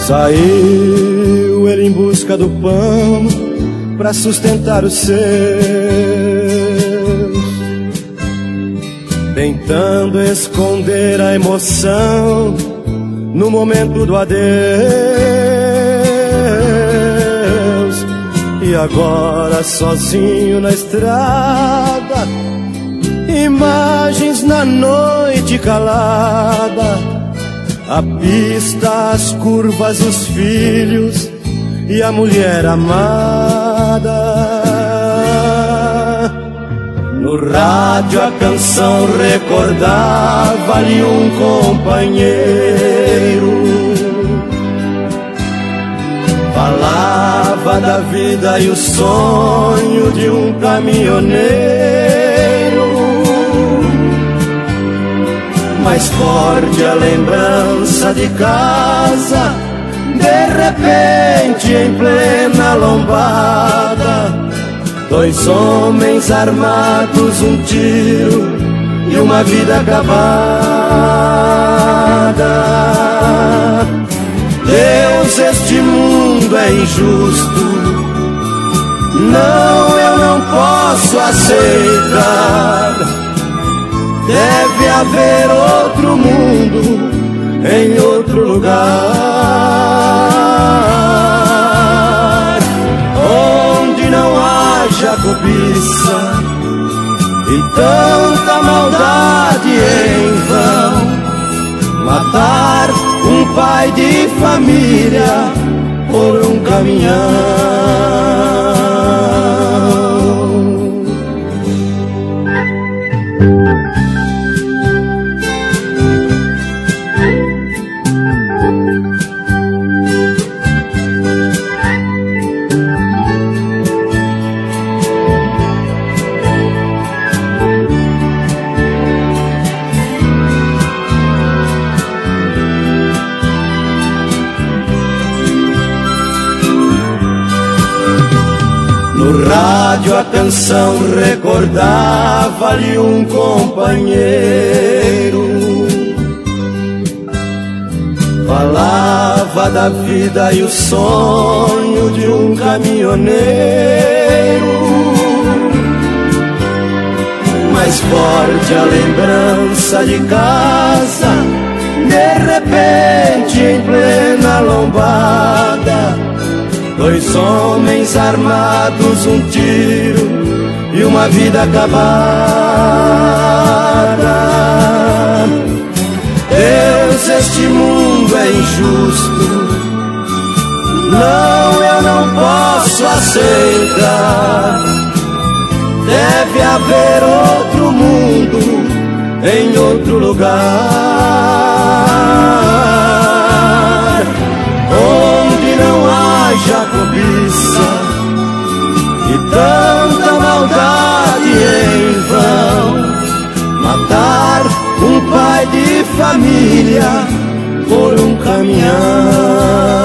Saiu ele em busca do pão pra sustentar os seus, tentando esconder a emoção no momento do adeus. E agora sozinho na estrada, imagens na noite calada, a pista, as curvas, os filhos e a mulher amada. No rádio a canção recordava-lhe um companheiro, falava da vida e o sonho de um caminhoneiro. Mais forte a lembrança de casa, de repente em plena lombada, dois homens armados, um tiro e uma vida acabada. Deus, este mundo é injusto, não, eu não posso aceitar. Deve haver outro mundo em outro lugar, onde não haja cobiça e tanta maldade em vão. Matar um pai de família por um caminhão. No rádio a canção recordava-lhe um companheiro, falava da vida e o sonho de um caminhoneiro. Mais forte a lembrança de casa, de repente em plena lombada, dois homens armados, um tiro e uma vida acabada. Deus, este mundo é injusto, não, eu não posso aceitar. Deve haver outro mundo em outro lugar, onde não haja cobiça e tanta maldade em vão. Matar um pai de família por um caminhão.